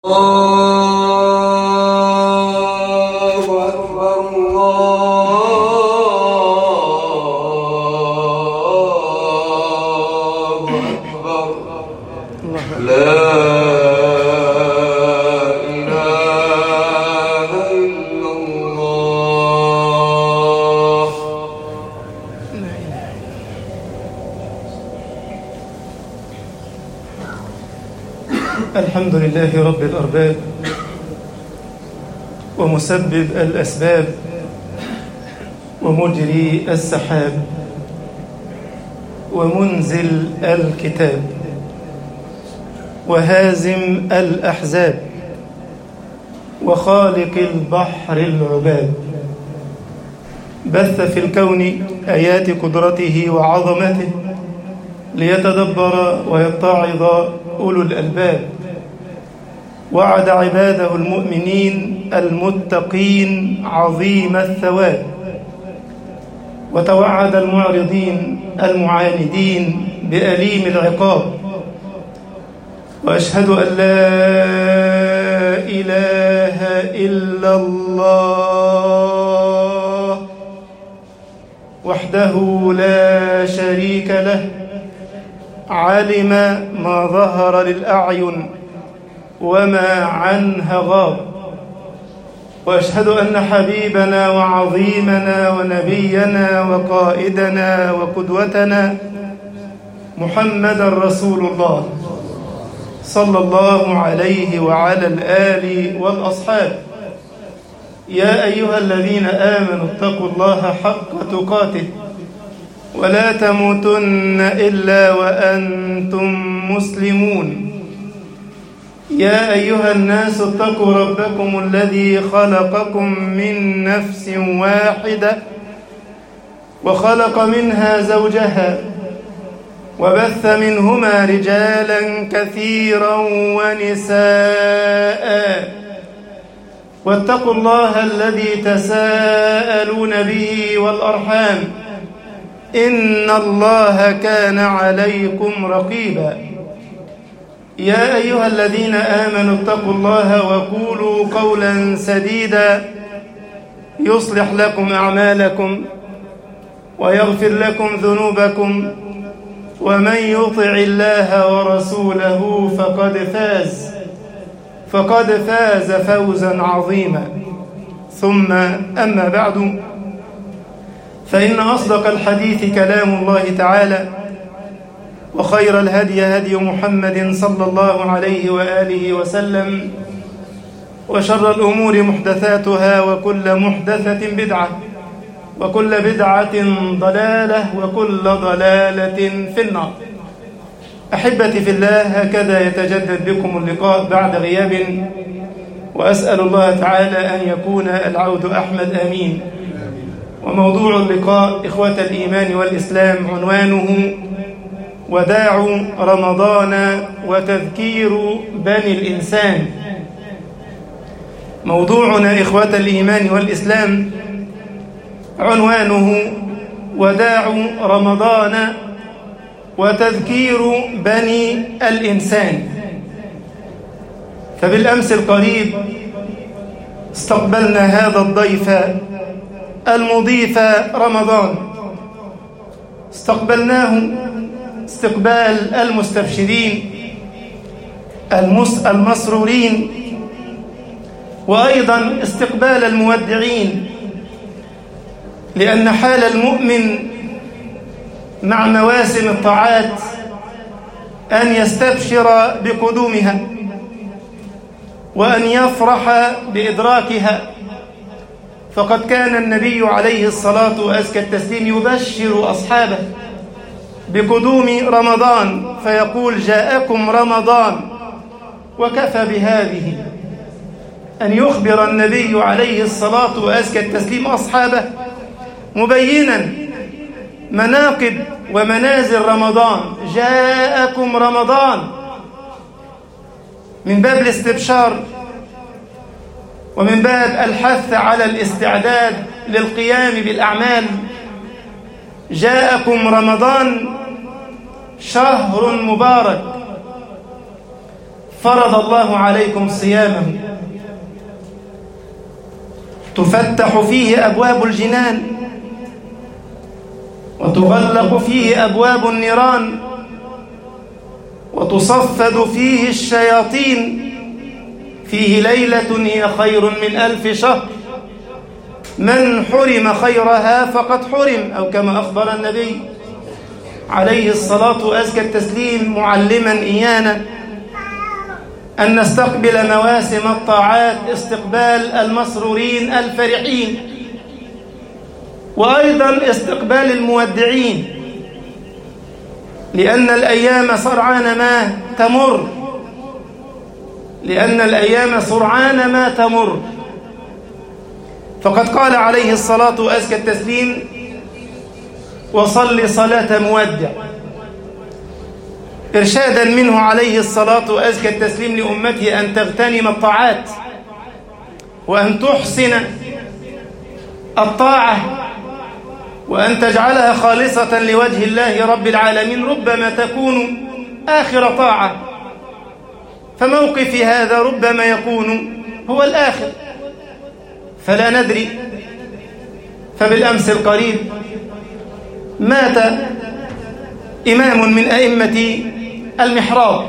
الحمد لله رب الأرباب ومسبب الأسباب ومجري السحاب ومنزل الكتاب وهازم الأحزاب وخالق البحر العباب بث في الكون آيات قدرته وعظمته ليتدبر ويتعظ أولو الألباب وعد عباده المؤمنين المتقين عظيم الثواب وتوعد المعرضين المعاندين بأليم العقاب وأشهد أن لا إله إلا الله وحده لا شريك له علم ما ظهر للأعين وما عنها غاب وأشهد أن حبيبنا وعظيمنا ونبينا وقائدنا وقدوتنا محمد رسول الله صلى الله عليه وعلى الآل والأصحاب يا أيها الذين آمنوا اتقوا الله حق تقاته ولا تموتن إلا وأنتم مسلمون يا أيها الناس اتقوا ربكم الذي خلقكم من نفس واحدة وخلق منها زوجها وبث منهما رجالا كثيرا ونساء واتقوا الله الذي تساءلون به والأرحام إن الله كان عليكم رقيبا يا أيها الذين آمنوا اتقوا الله وقولوا قولا سديدا يصلح لكم أعمالكم ويغفر لكم ذنوبكم ومن يطع الله ورسوله فقد فاز فوزا عظيما ثم أما بعد فإن أصدق الحديث كلام الله تعالى وخير الهدي هدي محمد صلى الله عليه وآله وسلم وشر الأمور محدثاتها وكل محدثة بدعة وكل بدعة ضلالة وكل ضلالة في النار. أحبتي في الله، هكذا يتجدد بكم اللقاء بعد غياب، وأسأل الله تعالى أن يكون العود أحمد آمين. وموضوع اللقاء إخوة الإيمان والإسلام عنوانه وداع رمضان وتذكير بني الإنسان. موضوعنا إخوة الإيمان والإسلام عنوانه وداع رمضان وتذكير بني الإنسان. فبالأمس القريب استقبلنا هذا الضيف المضيف رمضان، استقبلناه استقبال المستبشرين المسرورين، وأيضا استقبال المودعين، لأن حال المؤمن مع مواسم الطاعات أن يستبشر بقدومها وأن يفرح بإدراكها. فقد كان النبي عليه الصلاة وأزكى التسليم يبشر أصحابه بقدوم رمضان فيقول: جاءكم رمضان. وكفى بهذه أن يخبر النبي عليه الصلاة وأزكى التسليم أصحابه مبينا مناقب ومنازل رمضان: جاءكم رمضان، من باب الاستبشار ومن باب الحث على الاستعداد للقيام بالأعمال. جاءكم رمضان شهر مبارك فرض الله عليكم صيامه، تفتح فيه أبواب الجنان وتغلق فيه أبواب النيران وتصفد فيه الشياطين، فيه ليلة هي خير من 1000 شهر، من حرم خيرها فقد حرم، أو كما أخبر النبي عليه الصلاة وأزكى التسليم معلما إيانا أن نستقبل مواسم الطاعات استقبال المسرورين الفرحين، وأيضا استقبال المودعين، لأن الأيام سرعان ما تمر، لأن الأيام سرعان ما تمر. فقد قال عليه الصلاة وأزكى التسليم: وصل صلاة مودع، إرشادا منه عليه الصلاة وأزكى التسليم لأمته أن تغتنم الطاعات وأن تحسن الطاعة وأن تجعلها خالصة لوجه الله رب العالمين، ربما تكون آخر طاعة، فموقفي هذا ربما يكون هو الآخر، فلا ندري. فبالأمس القريب مات إمام من أئمة المحراب،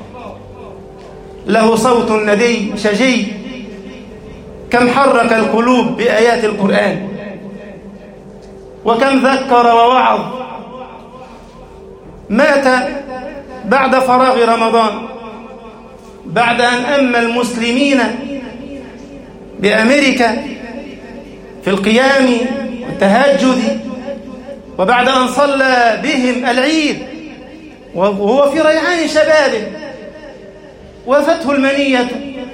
له صوت ندي شجي، كم حرك القلوب بآيات القرآن، وكم ذكر ووعظ. مات بعد فراغ رمضان، بعد أن أمى المسلمين بأمريكا في القيام والتهجد، وبعد أن صلى بهم العيد وهو في ريعان شبابه وافته المنية،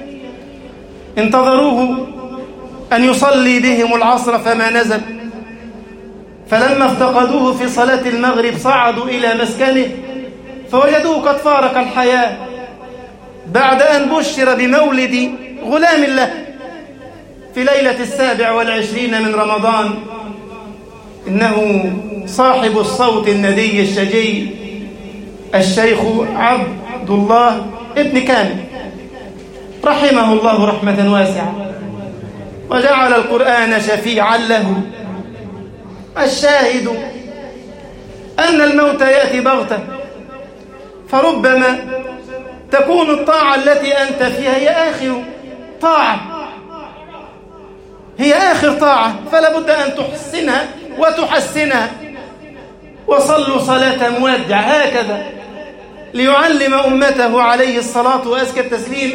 انتظروه أن يصلي بهم العصر فما نزل، فلما افتقدوه في صلاة المغرب صعدوا إلى مسكنه فوجدوه قد فارق الحياة بعد أن بشر بمولد غلام له في ليلة 27 من رمضان. إنه صاحب الصوت الندي الشجي الشيخ عبد الله ابن كامل، رحمه الله رحمة واسعة وجعل القرآن شفيعا له. الشاهد أن الموت يأتي بغتة، فربما تكون الطاعة التي أنت فيها هي آخر طاعة، هي آخر طاعة، فلا بد أن تحسنها وتحسنها. وصلوا صلاة مودع هكذا ليعلم أمته عليه الصلاة وأزكى التسليم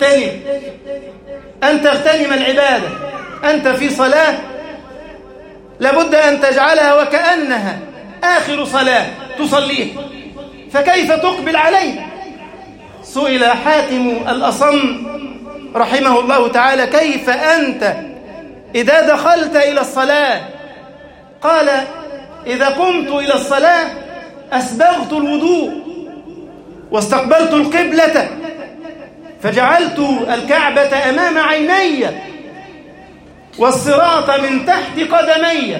أن تغتنم العبادة. أنت في صلاة لابد أن تجعلها وكأنها آخر صلاة تصليها، فكيف تقبل عليه؟ سئل حاتم الأصم رحمه الله تعالى: كيف أنت إذا دخلت إلى الصلاة؟ قال: إذا قمت إلى الصلاة أسبغت الوضوء واستقبلت القبلة فجعلت الكعبة أمام عيني والصراط من تحت قدمي،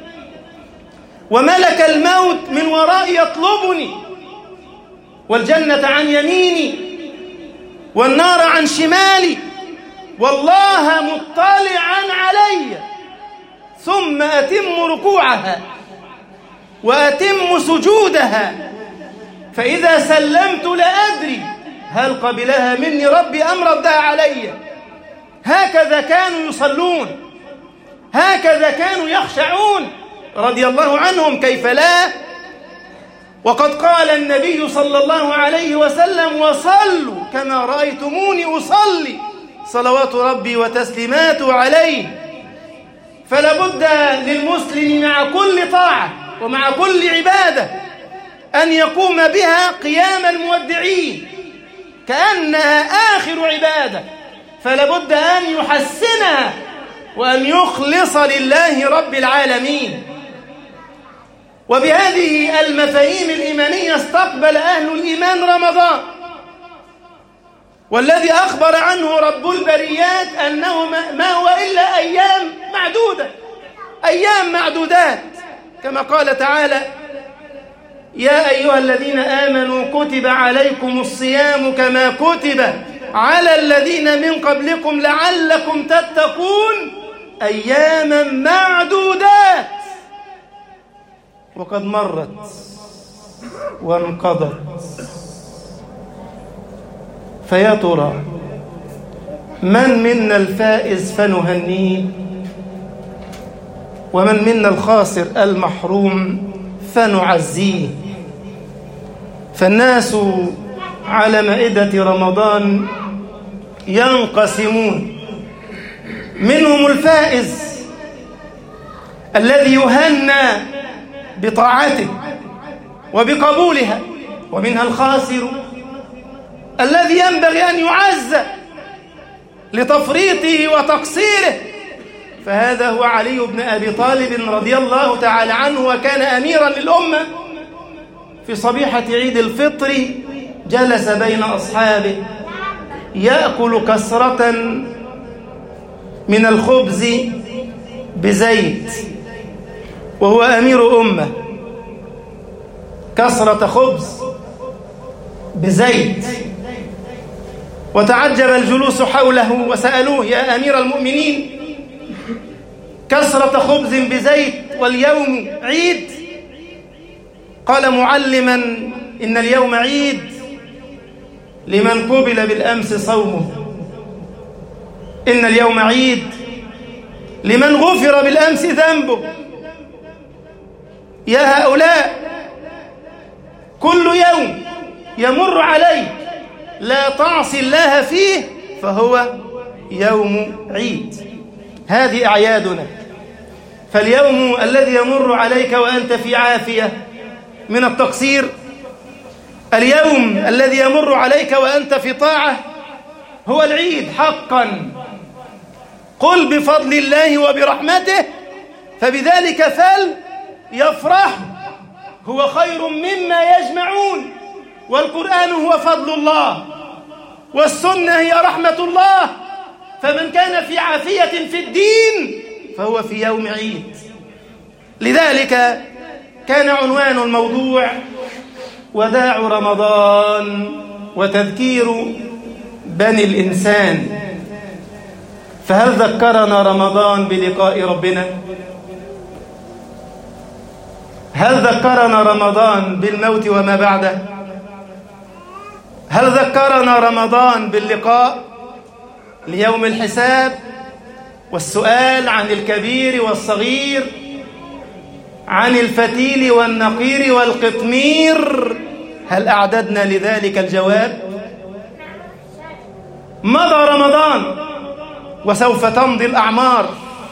وملك الموت من ورائي يطلبني، والجنة عن يميني والنار عن شمالي، والله مطلعا علي، ثم أتم ركوعها وأتم سجودها، فإذا سلمت لا أدري هل قبلها مني ربي أم ردها علي. هكذا كانوا يصلون، هكذا كانوا يخشعون رضي الله عنهم، كيف لا؟ وقد قال النبي صلى الله عليه وسلم: وصلوا كما رأيتموني أصلي، صلوات ربي وتسليماته عليه. فلا بد للمسلم مع كل طاعة ومع كل عبادة أن يقوم بها قيام المودعين كأنها آخر عبادة، فلا بد أن يحسنها وأن يخلص لله رب العالمين. وبهذه المفاهيم الإيمانية استقبل أهل الإيمان رمضان، والذي أخبر عنه رب البريات أنه ما هو إلا أيام معدودة، أيام معدودات، كما قال تعالى: يا أيها الذين آمنوا كتب عليكم الصيام كما كتب على الذين من قبلكم لعلكم تتقون أياما معدودات. وقد مرت وانقضت، فيا ترى من منا الفائز فنهنيه، ومن منا الخاسر المحروم فنعزيه. فالناس على مائدة رمضان ينقسمون، منهم الفائز الذي يهنى بطاعته وبقبولها، ومنها الخاسر الذي ينبغي أن يعز لتفريطه وتقصيره. فهذا هو علي بن أبي طالب رضي الله تعالى عنه، وكان أميرا للأمة. في صبيحة عيد الفطر جلس بين أصحابه يأكل كسرة من الخبز بزيت، وهو أمير أمة، كسرة خبز بزيت. وتعجب الجلوس حوله وسألوه: يا أمير المؤمنين، كسرة خبز بزيت واليوم عيد؟ قال معلما: إن اليوم عيد لمن قبل بالأمس صومه، إن اليوم عيد لمن غفر بالأمس ذنبه. يا هؤلاء، كل يوم يمر عليك لا تعصي الله فيه فهو يوم عيد. هذه أعيادنا. فاليوم الذي يمر عليك وأنت في عافية من التقصير، اليوم الذي يمر عليك وأنت في طاعة، هو العيد حقا. قل بفضل الله وبرحمته فبذلك فليفرح هو خير مما يجمعون. والقرآن هو فضل الله، والسنة هي رحمة الله. فمن كان في عافية في الدين فهو في يوم عيد. لذلك كان عنوان الموضوع وداع رمضان وتذكير بني الإنسان. فهل ذكرنا رمضان بلقاء ربنا؟ هل ذكرنا رمضان بالموت وما بعده؟ هل ذكرنا رمضان باللقاء ليوم الحساب والسؤال عن الكبير والصغير، عن الفتيل والنقير والقطمير؟ هل أعددنا لذلك الجواب؟ مضى رمضان وسوف تمضي الأعمار،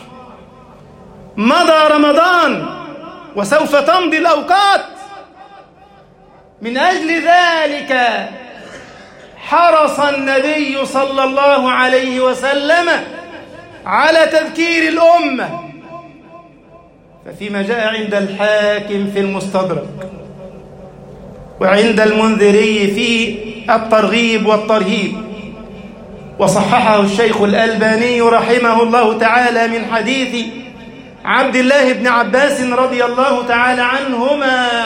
مضى رمضان وسوف تمضي الأوقات. من أجل ذلك حرص النبي صلى الله عليه وسلم على تذكير الأمة. ففيما جاء عند الحاكم في المستدرك وعند المنذري في الترغيب والترهيب، وصححه الشيخ الألباني رحمه الله تعالى من حديث عبد الله بن عباس رضي الله تعالى عنهما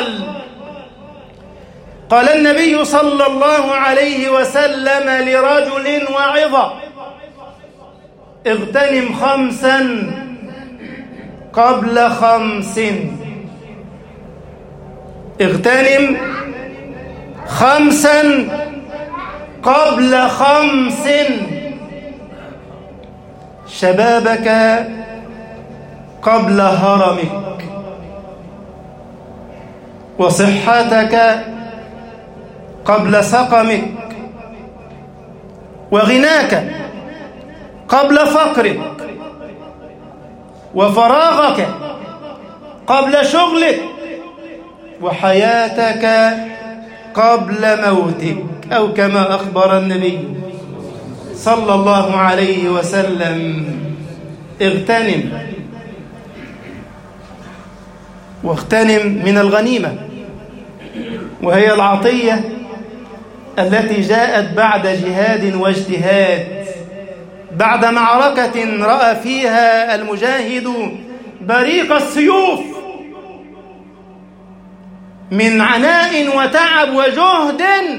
قال النبي صلى الله عليه وسلم لرجل وعظة: اغتنم 5 قبل 5. اغتنم 5 قبل 5. شبابك قبل هرمك، وصحتك قبل سقمك، وغناك قبل فقرك، وفراغك قبل شغلك، وحياتك قبل موتك، أو كما أخبر النبي صلى الله عليه وسلم. اغتنم، واغتنم من الغنيمة، وهي العطية التي جاءت بعد جهاد واجتهاد، بعد معركة رأى فيها المجاهد بريق السيوف، من عناء وتعب وجهد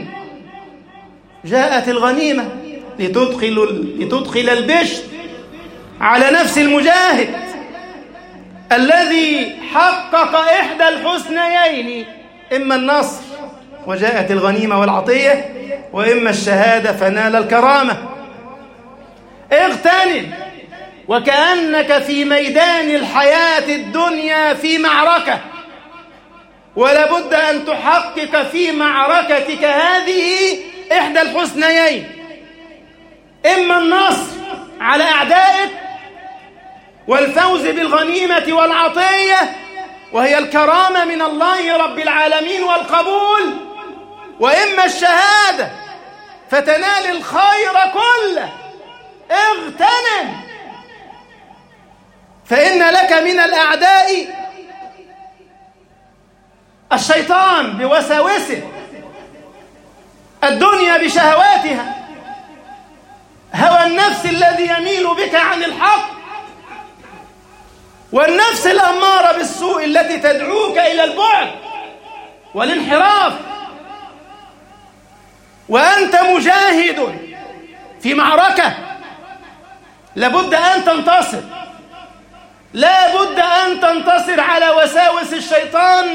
جاءت الغنيمة لتدخل البشر على نفس المجاهد الذي حقق إحدى الحسنيين، إما النصر وجاءت الغنيمة والعطية، وإما الشهادة فنال الكرامة. اغتنم وكأنك في ميدان الحياة الدنيا في معركة، ولابد أن تحقق في معركتك هذه إحدى الحسنيين، إما النصر على أعدائك والفوز بالغنيمة والعطية وهي الكرامة من الله رب العالمين والقبول، وإما الشهادة فتنال الخير كله. اغتنم، فإن لك من الأعداء الشيطان بوساوسه، الدنيا بشهواتها، هوى النفس الذي يميل بك عن الحق، والنفس الأمارة بالسوء التي تدعوك إلى البعد والانحراف. وأنت مجاهد في معركة، لابد أن تنتصر، لابد أن تنتصر على وساوس الشيطان،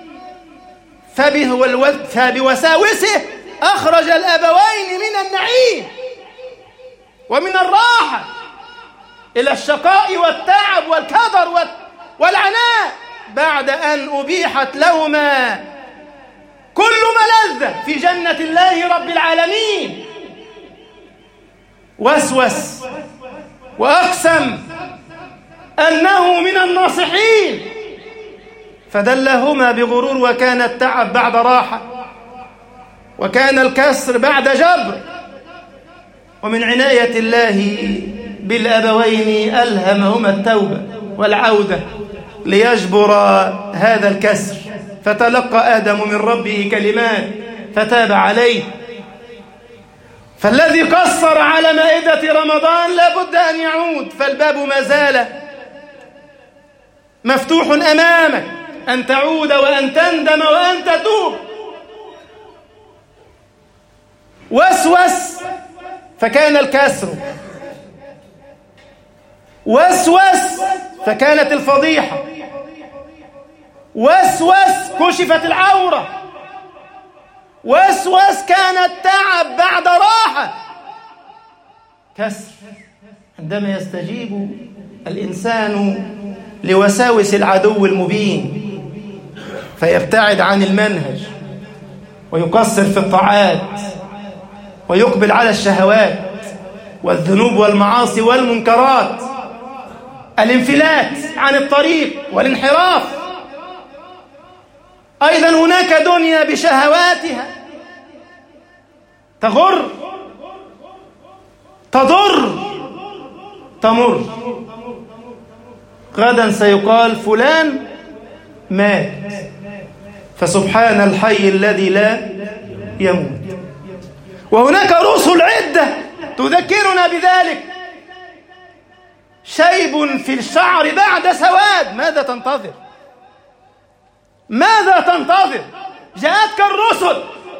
فبوساوسه أخرج الأبوين من النعيم ومن الراحة إلى الشقاء والتعب والكدر والعناء، بعد أن أبيحت لهما كل ملذة في جنة الله رب العالمين. وسوس وأقسم أنه من الناصحين، فدلهما بغرور، وكان التعب بعد راحة، وكان الكسر بعد جبر. ومن عناية الله بالأبوين ألهمهما التوبة والعودة ليجبر هذا الكسر، فتلقى آدم من ربه كلمات فتاب عليه. فالذي قصر على مائدة رمضان لابد أن يعود، فالباب ما زال مفتوح أمامك أن تعود وأن تندم وأن تتوب. وسوس فكان الكسر، وسوس فكانت الفضيحة، وسوس كشفت العورة، وسوس كان التعب بعد راحة. كسر عندما يستجيب الإنسان لوساوس العدو المبين فيبتعد عن المنهج ويقصر في الطاعات ويقبل على الشهوات والذنوب والمعاصي والمنكرات، الانفلات عن الطريق والانحراف. أيضا هناك دنيا بشهواتها تغر، تضر، تمر. غدا سيقال فلان مات، فسبحان الحي الذي لا يموت. وهناك رسل عدة تذكرنا بذلك. شيب في الشعر بعد سواد، ماذا تنتظر؟ ماذا تنتظر؟ جاءتك الرسل.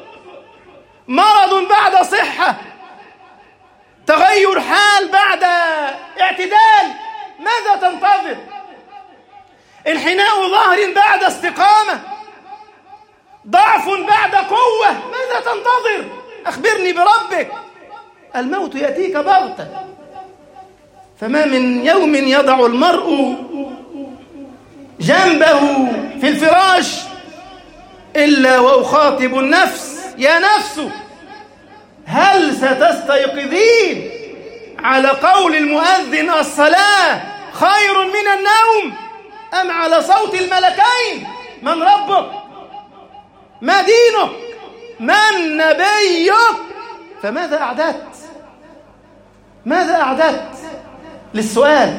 مرض بعد صحة، تغير حال بعد اعتدال، ماذا تنتظر؟ انحناء ظهر بعد استقامة، ضعف بعد قوة، ماذا تنتظر؟ أخبرني بربك. الموت يأتيك بغتة، فما من يوم يضع المرء جنبه في الفراش إلا وأخاطب النفس: يا نفس هل ستستيقظين على قول المؤذن الصلاة خير من النوم، أم على صوت الملكين؟ من ربك؟ ما دينك؟ من نبيك؟ فماذا أعددت؟ ماذا أعددت للسؤال؟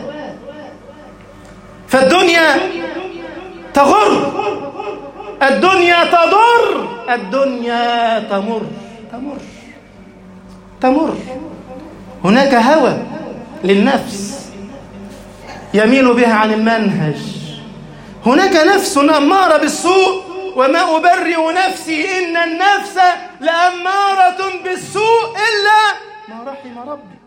فالدنيا تغر، الدنيا تضر، الدنيا تمر تمر تمر. هناك هوى للنفس يميل بها عن المنهج، هناك نفس أمارة بالسوء وما أبرئ نفسي إن النفس لأمارة بالسوء إلا ما رحم ربي.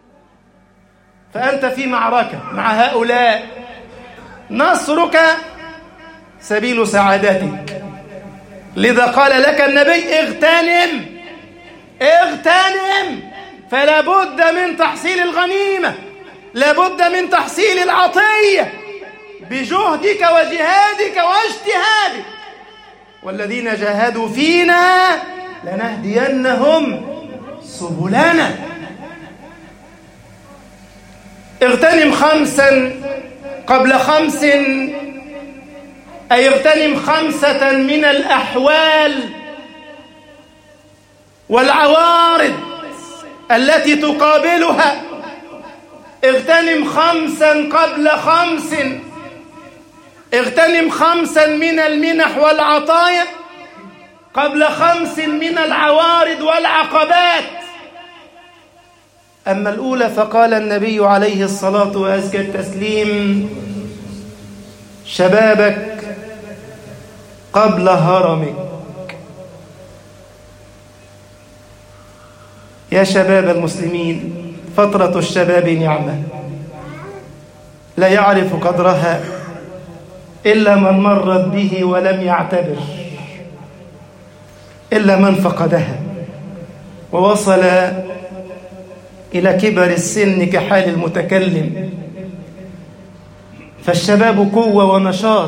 فأنت في معركة مع هؤلاء، نصرك سبيل سعادتك. لذا قال لك النبي اغتنم، فلا بد من تحصيل الغنيمة، لا بد من تحصيل العطية بجهدك وجهادك واجتهادك. والذين جاهدوا فينا لنهدينهم سبلنا. اغتنم 5 قبل 5، أي اغتنم 5 من الأحوال والعوارض التي تقابلها. اغتنم 5 قبل 5، اغتنم 5 من المنح والعطايا قبل 5 من العوارض والعقبات. أما الأولى فقال النبي عليه الصلاة وأزكى التسليم: شبابك قبل هرمك. يا شباب المسلمين، فترة الشباب نعمة لا يعرف قدرها إلا من مرت به ولم يعتبر، إلا من فقدها ووصل إلى كبر السن كحال المتكلم. فالشباب قوة ونشاط،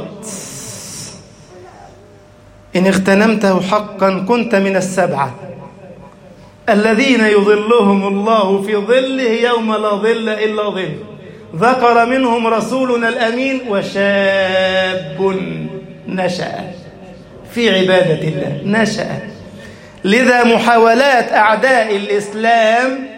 إن اغتنمته حقا كنت من 7 الذين يظلهم الله في ظله يوم لا ظل إلا ظل. ذكر منهم رسولنا الأمين: وشاب نشأ في عبادة الله. نشأ. لذا محاولات أعداء الإسلام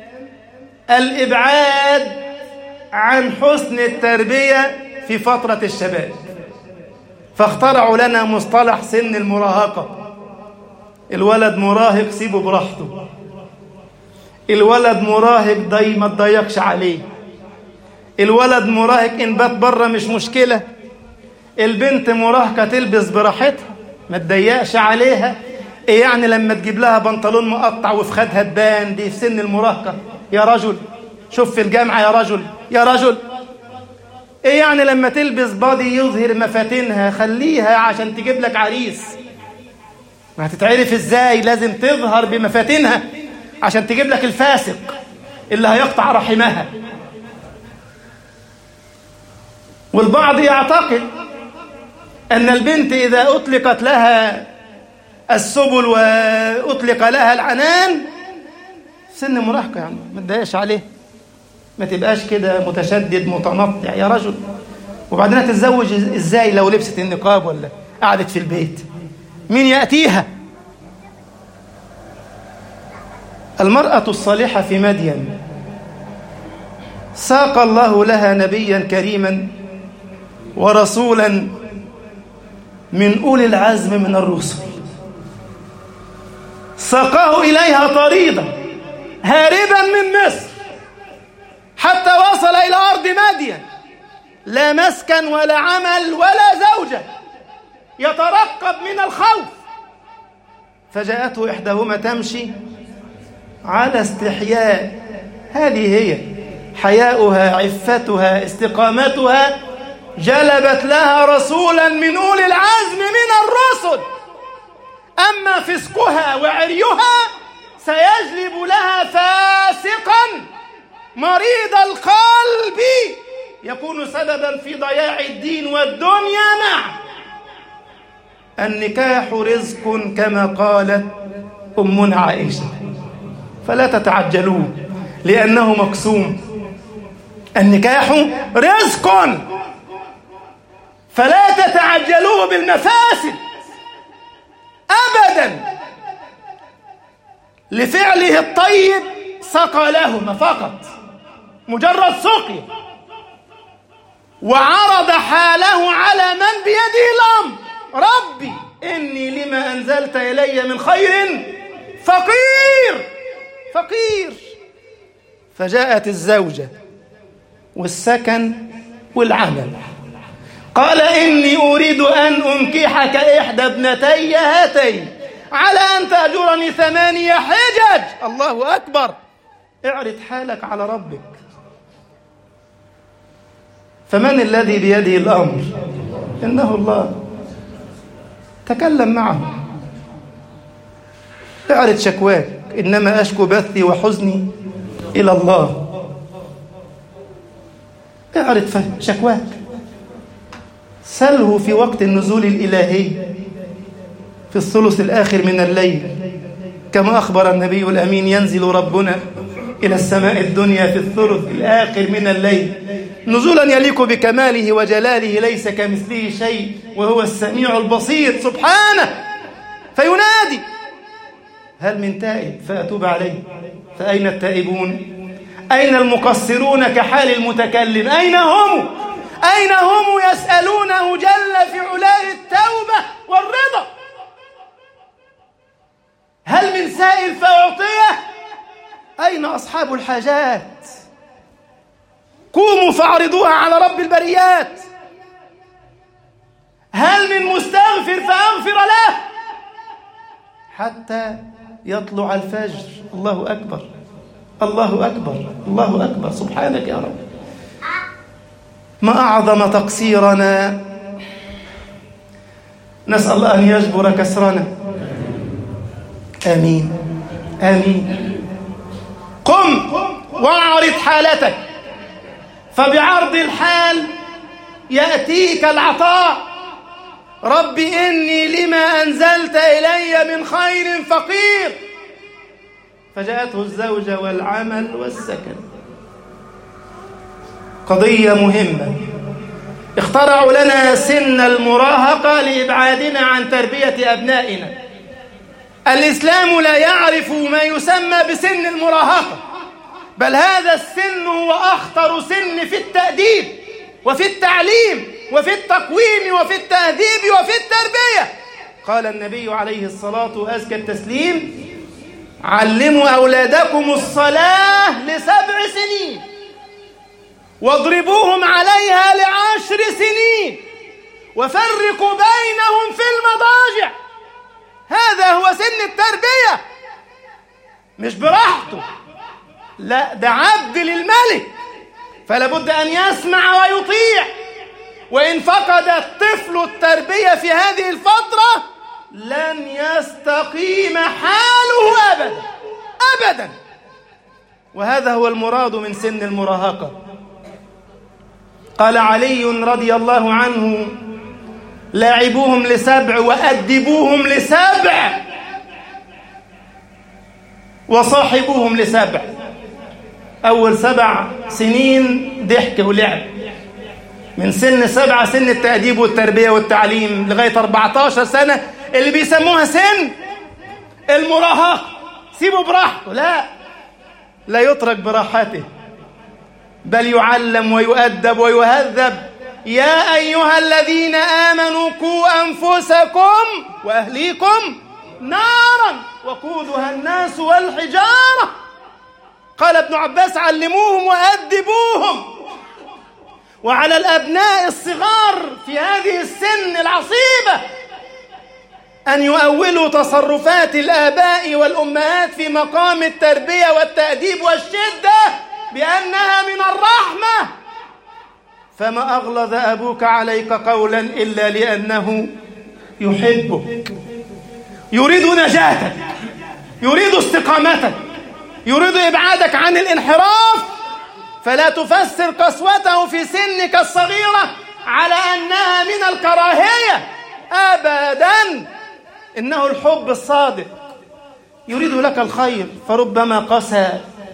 الإبعاد عن حسن التربية في فترة الشباب، فاخترعوا لنا مصطلح سن المراهقة. الولد مراهق سيبه براحته، الولد مراهق ما تضيقش عليه، الولد مراهق إن بات بره مش مشكلة، البنت مراهقة تلبس براحتها ما تضيقش عليها. إيه يعني لما تجيب لها بنطلون مقطع وفي خدها تبان؟ دي في سن المراهقة يا رجل. شوف في الجامعة يا رجل إيه يعني لما تلبس بادي يظهر مفاتنها؟ خليها عشان تجيب لك عريس. ما هتتعرف إزاي؟ لازم تظهر بمفاتنها عشان تجيب لك الفاسق اللي هيقطع رحمها. والبعض يعتقد أن البنت إذا أطلقت لها السبل وأطلق لها العنان سن مراهقة، يعني ما تضايقش عليه، ما تبقاش كده متشدد متنطع يا رجل. وبعدين هتتزوج إزاي لو لبست النقاب ولا قعدت في البيت؟ مين يأتيها؟ المرأة الصالحة في مدين ساق الله لها نبيا كريما ورسولا من أولي العزم من الرسل، ساقه إليها طريدا هاربا من مصر حتى وصل إلى أرض مدين، لا مسكن ولا عمل ولا زوجة، يترقب من الخوف. فجاءته إحداهما تمشي على استحياء، هذه هي حياؤها، عفتها، استقامتها، جلبت لها رسولا من أولي العزم من الرسل. أما فسقها وعريها سيجلب لها فاسقا مريض القلب يكون سببا في ضياع الدين والدنيا معا. النكاح رزق كما قالت أمنا عائشة، فلا تتعجلوه لأنه مقسوم. النكاح رزق فلا تتعجلوه بالمفاسد أبدا. لفعله الطيب سقى لهما فقط، مجرد سقي، وعرض حاله على من بيده الأمر: ربي إني لما أنزلت إلي من خير فقير. فجاءت الزوجة والسكن والعمل، قال إني أريد أن أنكحك إحدى ابنتي هاتين على أن تأجرني 8 حجج. الله أكبر. اعرض حالك على ربك. فمن الذي بيده الأمر؟ إنه الله. تكلم معه، اعرض شكواك. إنما أشكو بثي وحزني إلى الله. اعرض شكواك، سله في وقت النزول الإلهي في الثلث الآخر من الليل، كما أخبر النبي الأمين: ينزل ربنا إلى السماء الدنيا في الثلث الآخر من الليل نزولا يليق بكماله وجلاله، ليس كمثله شيء وهو السميع البصير سبحانه. فينادي: هل من تائب فأتوب عليه؟ فأين التائبون؟ أين المقصرون كحال المتكلم؟ أين هم؟ أين هم يسألونه جل في علاه التوبة والرضا؟ هل من سائل فأعطيه؟ أين أصحاب الحاجات؟ قوموا فاعرضوها على رب البريات. هل من مستغفر فأغفر له؟ حتى يطلع الفجر. الله أكبر، الله أكبر، الله أكبر. سبحانك يا رب. ما أعظم تقصيرنا. نسأل الله أن يجبر كسرنا. آمين آمين. قم واعرض حالتك، فبعرض الحال يأتيك العطاء. رب إني لما أنزلت إلي من خير فقير. فجاءته الزوجة والعمل والسكن. قضية مهمة. اخترعوا لنا سن المراهقة لإبعادنا عن تربية أبنائنا. الإسلام لا يعرف ما يسمى بسن المراهقة، بل هذا السن هو أخطر سن في التأديب وفي التعليم وفي التقويم وفي التهذيب وفي التربية. قال النبي عليه الصلاة وأزكى التسليم: علموا أولادكم الصلاة ل7 سنين واضربوهم عليها ل10 سنين وفرقوا بينهم في المضاجع. هذا هو سن التربية. مش براحته، لا، ده عبد للملك، فلا بد أن يسمع ويطيع. وإن فقد الطفل التربية في هذه الفترة لن يستقيم حاله أبدا أبدا. وهذا هو المراد من سن المراهقة. قال علي رضي الله عنه: لاعبوهم ل7 وأدبوهم ل7 وصاحبوهم ل7. أول 7 سنين ضحك ولعب، من سن 7 سن التأديب والتربية والتعليم لغاية 14 سنة اللي بيسموها سن المراهقة. سيبه براحته، لا يترك براحته، بل يعلم ويؤدب ويهذب. يا أيها الذين آمنوا قوا أنفسكم وأهليكم نارا وقودها الناس والحجارة. قال ابن عباس: علموهم وأدبوهم. وعلى الأبناء الصغار في هذه السن العصيبة أن يؤولوا تصرفات الآباء والأمهات في مقام التربية والتأديب والشدة بأنها من الرحمة. فما أغلظ أبوك عليك قولا إلا لأنه يحبك، يريد نجاتك، يريد استقامتك، يريد إبعادك عن الانحراف. فلا تفسر قسوته في سنك الصغيرة على أنها من الكراهية أبدا. إنه الحب الصادق يريد لك الخير. فربما قسى.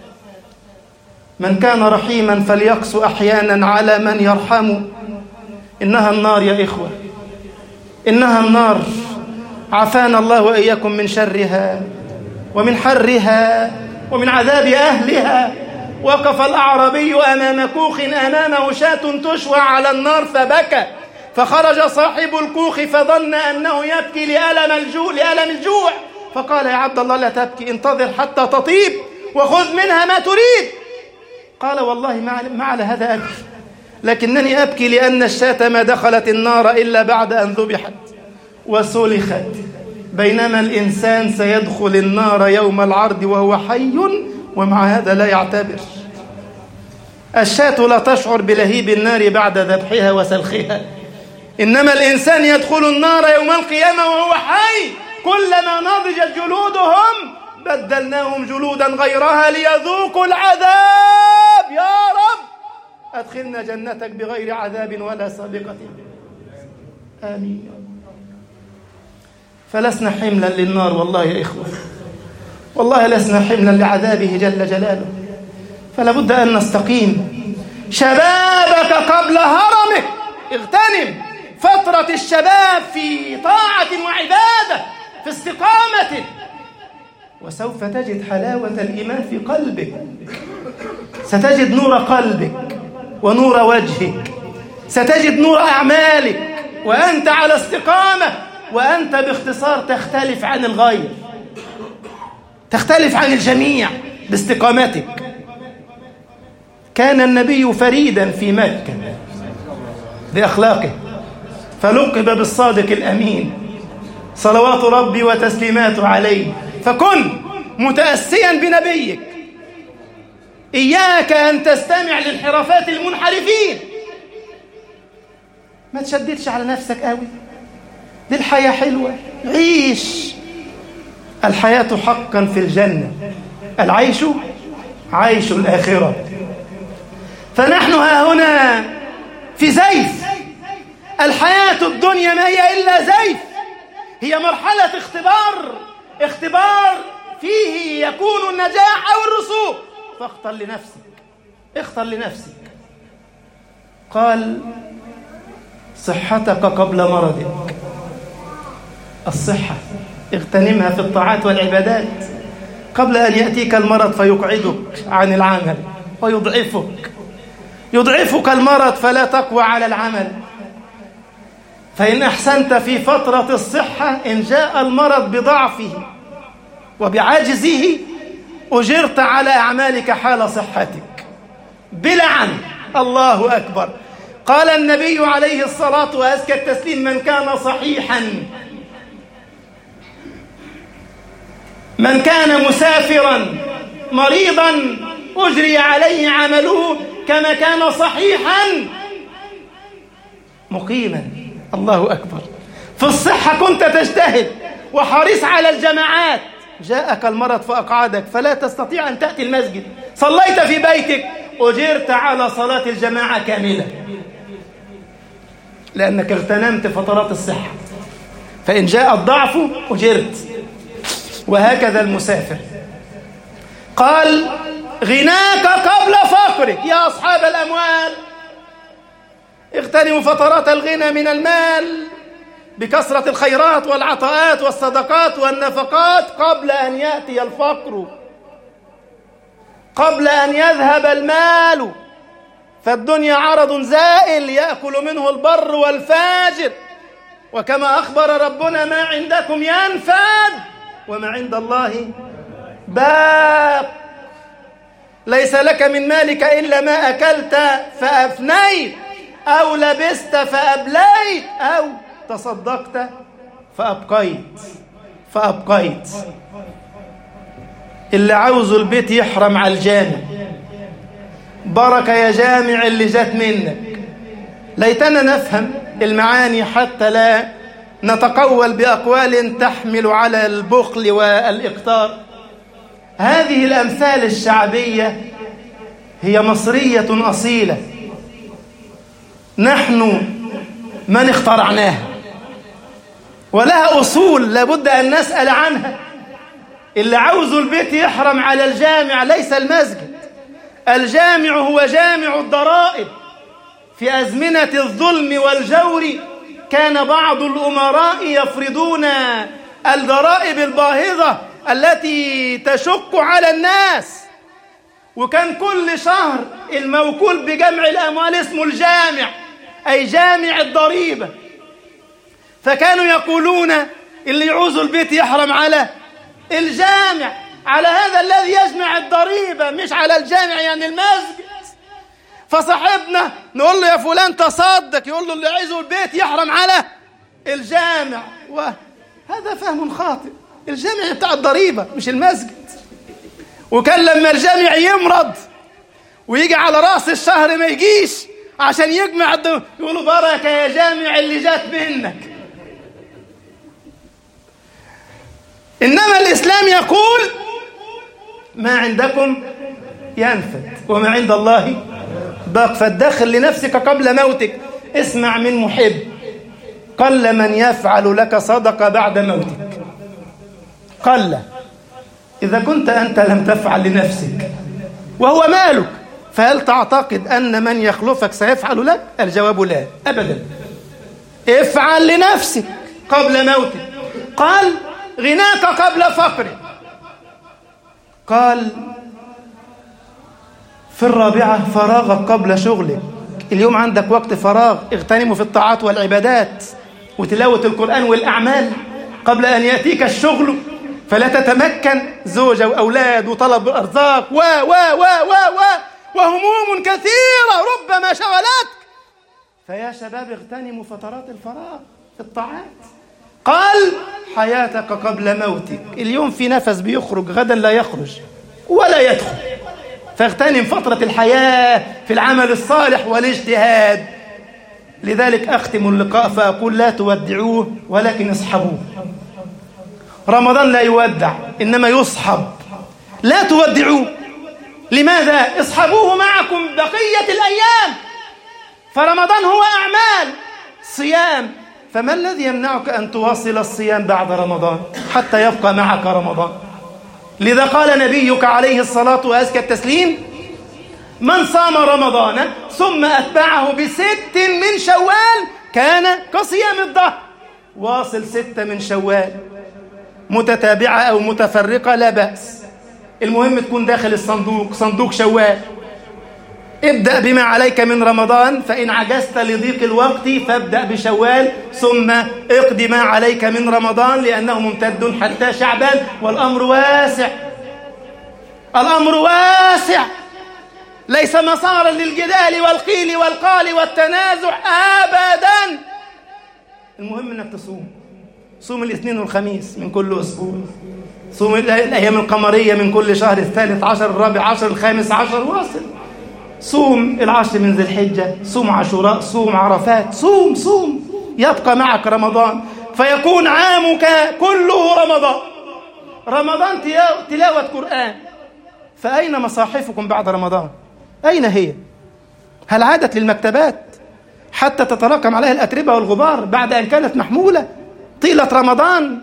من كان رحيما فليقسو أحيانا على من يرحمه. إنها النار يا إخوة، إنها النار. عافانا الله وإياكم من شرها ومن حرها ومن عذاب أهلها. وقف الأعرابي أمام كوخ أمامه شاة تشوى على النار فبكى، فخرج صاحب الكوخ فظن أنه يبكي لألم الجوع، فقال: يا عبد الله لا تبكي، انتظر حتى تطيب وخذ منها ما تريد. قال: والله ما على هذا أبكي، لكنني أبكي لأن الشاة ما دخلت النار إلا بعد أن ذبحت وسلخت، بينما الإنسان سيدخل النار يوم العرض وهو حي ومع هذا لا يعتبر. الشاة لا تشعر بلهيب النار بعد ذبحها وسلخها، إنما الإنسان يدخل النار يوم القيامة وهو حي. كلما نضجت جلودهم بدلناهم جلودا غيرها ليذوقوا العذاب. يا رب أدخلنا جنتك بغير عذاب ولا سابقة. آمين. فلسنا حملا للنار والله يا إخوة، والله لسنا حملا لعذابه جل جلاله. فلا بد أن نستقيم. شبابك قبل هرمك، اغتنم فترة الشباب في طاعة وعبادة، في استقامة، وسوف تجد حلاوة الإيمان في قلبك. ستجد نور قلبك ونور وجهك، ستجد نور أعمالك وأنت على استقامة، وأنت باختصار تختلف عن الغير، تختلف عن الجميع باستقامتك. كان النبي فريدا في مكة بأخلاقه، فلقب بالصادق الأمين صلوات ربي وتسليماته عليه. فكن متأسيا بنبيك. إياك أن تستمع للحرفات المنحرفين. ما تشددش على نفسك قوي، دي الحياة حلوة، عيش. الحياة حقا في الجنة، العيش عيش الآخرة. فنحن ها هنا في زيف. الحياة الدنيا ما هي إلا زيف، هي مرحلة اختبار فيه يكون النجاح أو الرسوب. فاختر لنفسك، اختر لنفسك. قال صحتك قبل مرضك. الصحة اغتنمها في الطاعات والعبادات قبل أن يأتيك المرض فيقعدك عن العمل يضعفك المرض فلا تقوى على العمل. فإن أحسنت في فترة الصحة، إن جاء المرض بضعفه وبعجزه أجرت على أعمالك حال صحتك بلا عمل. الله أكبر. قال النبي عليه الصلاة وأزكى التسليم: من كان صحيحا، من كان مسافرا مريضا أجري عليه عمله كما كان صحيحا مقيما. الله أكبر. في الصحة كنت تجتهد وحريص على الجماعات، جاءك المرض فأقعدك فلا تستطيع أن تأتي المسجد، صليت في بيتك، أجرت على صلاة الجماعة كاملة، لأنك اغتنمت فترات الصحة. فإن جاء الضعف أجرت. وهكذا المسافر. قال غناك قبل فقرك. يا أصحاب الأموال، اغتنموا فترات الغنى من المال بكثرة الخيرات والعطاءات والصدقات والنفقات قبل أن يأتي الفقر، قبل أن يذهب المال. فالدنيا عرض زائل يأكل منه البر والفاجر، وكما أخبر ربنا: ما عندكم ينفد وما عند الله باق. ليس لك من مالك إلا ما أكلت فأفنيت، أو لبست فأبليت، أو تصدقت فأبقيت. اللي عاوز البيت يحرم على الجامع. بركة يا جامع اللي جات منك. ليتنا نفهم المعاني حتى لا نتقول بأقوال تحمل على البخل والإقتار. هذه الأمثال الشعبية هي مصرية أصيلة، نحن من اخترعناها، ولها أصول لابد أن نسأل عنها. اللي عاوز البيت يحرم على الجامع ليس المسجد. الجامع هو جامع الضرائب. في أزمنة الظلم والجور كان بعض الأمراء يفرضون الضرائب الباهظة التي تشق على الناس، وكان كل شهر الموكول بجمع الأموال اسمه الجامع، أي جامع الضريبة. فكانوا يقولون اللي يعوز البيت يحرم على الجامع، على هذا الذي يجمع الضريبة، مش على الجامع يعني المسجد. فصاحبنا نقول له يا فلان تصدق، يقول له اللي عايزه البيت يحرم على الجامع. وهذا فهم خاطئ. الجامع بتاع الضريبة مش المسجد. وكان لما الجامع يمرض ويجي على رأس الشهر ما يجيش عشان يجمع يقولوا بركة يا جامع اللي جات منك. إنما الإسلام يقول ما عندكم ينفد وما عند الله باق، فادخر لنفسك قبل موتك. اسمع من محب: قل من يفعل لك صدقة بعد موتك، قل. إذا كنت أنت لم تفعل لنفسك وهو مالك، فهل تعتقد أن من يخلفك سيفعل لك؟ الجواب لا أبدا. افعل لنفسك قبل موتك. قال غناك قبل فقرك. قال في الرابعة فراغك قبل شغلك. اليوم عندك وقت فراغ، اغتنموا في الطاعات والعبادات وتلاوة القرآن والأعمال قبل أن يأتيك الشغل، فلا تتمكن زوجة وأولاد وطلب أرزاق وهموم كثيرة ربما شغلتك. فيا شباب اغتنموا فترات الفراغ في الطاعات. قال حياتك قبل موتك. اليوم في نفس بيخرج، غدا لا يخرج ولا يدخل، فاغتنم فترة الحياة في العمل الصالح والاجتهاد. لذلك أختم اللقاء فأقول لا تودعوه ولكن اصحبوه. رمضان لا يودع إنما يصحب. لا تودعوه. لماذا؟ اصحبوه معكم بقية الأيام، فرمضان هو أعمال صيام. فما الذي يمنعك أن تواصل الصيام بعد رمضان حتى يبقى معك رمضان؟ لذا قال نبيك عليه الصلاة وأزكى التسليم: من صام رمضان ثم أتبعه ب6 من شوال كان كصيام الدهر. واصل 6 من شوال متتابعة أو متفرقة لا بأس، المهم تكون داخل الصندوق، صندوق شوال. ابدأ بما عليك من رمضان، فإن عجزت لضيق الوقت فابدأ بشوال، ثم اقض ما عليك من رمضان لأنه ممتد حتى شعبان. والأمر واسع، الأمر واسع، ليس مسارا للجدال والقيل والقال والتنازع أبدا. المهم أنك تصوم. صوم الاثنين والخميس من كل أسبوع، صوم الأيام القمرية من كل شهر، 13 14 15 واصل. صوم 10 من ذي الحجة، صوم عاشوراء، صوم عرفات، صوم يبقى معك رمضان، فيكون عامك كله رمضان. رمضان تلاوة قرآن. فأين مصاحفكم بعد رمضان؟ أين هي؟ هل عادت للمكتبات حتى تتراكم عليها الأتربة والغبار بعد أن كانت محمولة طيلة رمضان؟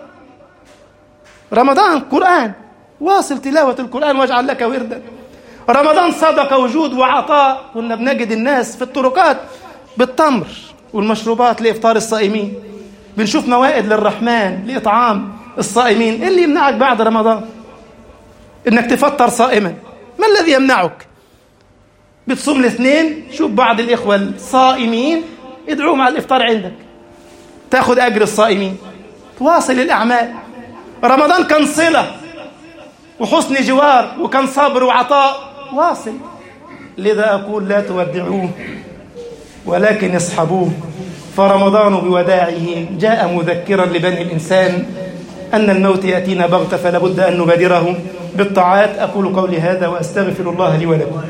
رمضان قرآن، واصل تلاوة القرآن واجعل لك وردا. رمضان صدقة وجود وعطاء. كنا بنجد الناس في الطرقات بالتمر والمشروبات لإفطار الصائمين، بنشوف موائد للرحمن لإطعام الصائمين. إيه اللي يمنعك بعد رمضان إنك تفطر صائما؟ ما الذي يمنعك؟ بتصوم الاثنين، شوف بعض الإخوة الصائمين ادعوهم على الإفطار عندك، تأخذ أجر الصائمين، تواصل الأعمال. رمضان كان صلة وحسن جوار، وكان صبر وعطاء، واصل. لذا أقول لا تودعوه ولكن اصحبوه، فرمضان بوداعه جاء مذكرا لبني الإنسان أن الموت يأتينا بغتة، فلا بد أن نبادره بالطاعات. أقول قولي هذا وأستغفر الله لي ولكم.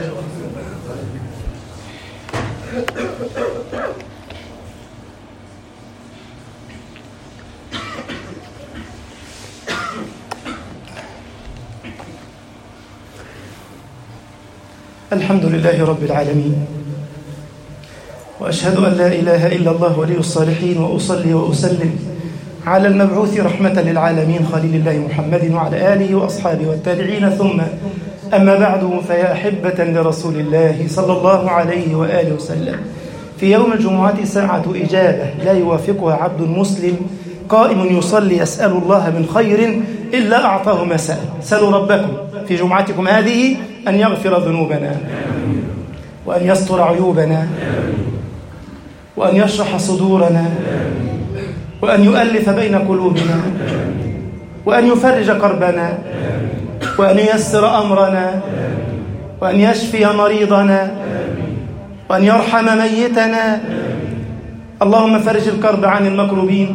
الحمد لله رب العالمين، وأشهد أن لا إله إلا الله ولي الصالحين، وأصلي وأسلم على المبعوث رحمة للعالمين خليل الله محمد وعلى آله وأصحابه والتابعين، ثم أما بعد، فيا أحبة لرسول الله صلى الله عليه وآله وسلم، في يوم الجمعة ساعة إجابة لا يوافقها عبد مسلم قائم يصلي يسأل الله من خير إلا أعطاه ما سأل. سألوا ربكم في جمعتكم هذه أن يغفر ذنوبنا، وأن يستر عيوبنا، وأن يشرح صدورنا، وأن يؤلف بين قلوبنا، وأن يفرج كربنا، وأن ييسر أمرنا، وأن يشفي مريضنا، وأن يرحم ميتنا. اللهم فرج الكرب عن المكروبين.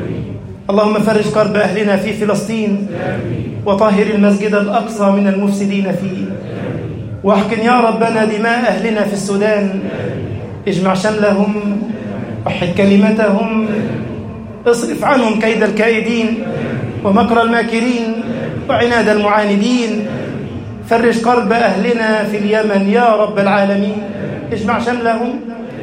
اللهم فرج كرب أهلنا في فلسطين، وطهر المسجد الأقصى من المفسدين فيه، واحقن يا ربنا دماء أهلنا في السودان. اجمع شملهم، وحد كلمتهم، اصرف عنهم كيد الكائدين ومكر الماكرين وعناد المعاندين. فرج كرب أهلنا في اليمن يا رب العالمين، اجمع شملهم.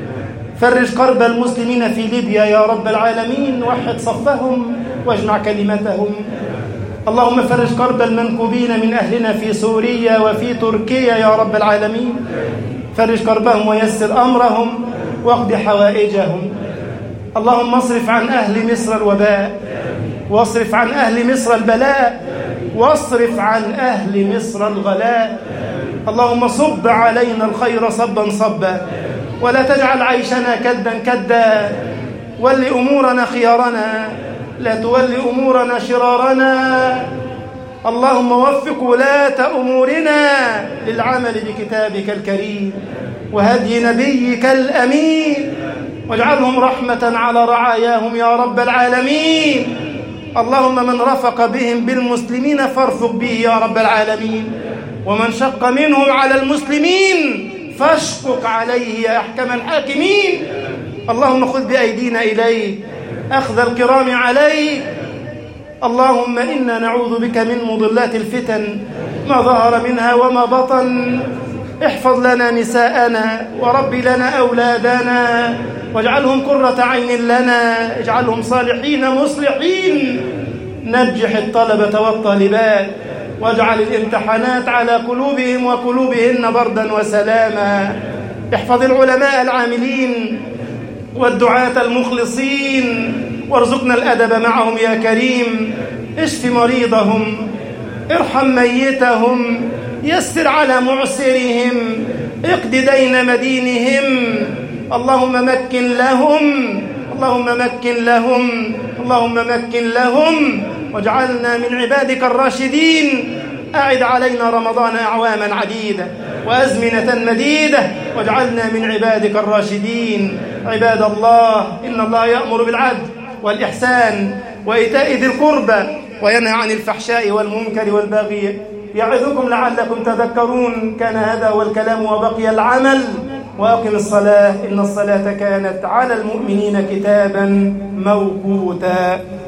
فرج كرب المسلمين في ليبيا يا رب العالمين، وحد صفهم واجمع كلمتهم. اللهم فرج كرب المنكوبين من أهلنا في سوريا وفي تركيا يا رب العالمين. فرج كربهم ويسر أمرهم واقض حوائجهم. اللهم اصرف عن أهل مصر الوباء، واصرف عن أهل مصر البلاء، واصرف عن أهل مصر الغلاء. اللهم صب علينا الخير صبا صبا، ولا تجعل عيشنا كدا كدا. ول أمورنا خيارنا، لا تول أمورنا شرارنا. اللهم وفق ولاة أمورنا للعمل بكتابك الكريم وهدي نبيك الأمين، واجعلهم رحمة على رعاياهم يا رب العالمين. اللهم من رفق بهم بالمسلمين فارفق به يا رب العالمين، ومن شق منهم على المسلمين فاشقق عليه يا أحكم الحاكمين. اللهم خذ بأيدينا إليك أخذ الكرام عليك. اللهم إنا نعوذ بك من مضلات الفتن ما ظهر منها وما بطن. احفظ لنا نساءنا ورب لنا أولادنا، واجعلهم قرة عين لنا، اجعلهم صالحين مصلحين. نجح الطلبة والطالبات، واجعل الامتحانات على قلوبهم وقلوبهن بردا وسلاما. احفظ العلماء العاملين والدعاة المخلصين، وارزقنا الأدب معهم يا كريم. اشف مريضهم، ارحم ميتهم، يسر على معسرهم، اقض دين مدينهم. اللهم مكن لهم، اللهم مكن لهم، اللهم مكن لهم، واجعلنا من عبادك الراشدين. أعد علينا رمضان أعواما عديدة وأزمنة مديدة، واجعلنا من عبادك الراشدين. عباد الله، إن الله يأمر بالعدل والإحسان وإيتاء ذي القربى، وينهى عن الفحشاء والمنكر والبغي، يعظكم لعلكم تذكرون. كان هذا هو الكلام وبقي العمل. وأقم الصلاة، إن الصلاة كانت على المؤمنين كتابا موقوتا.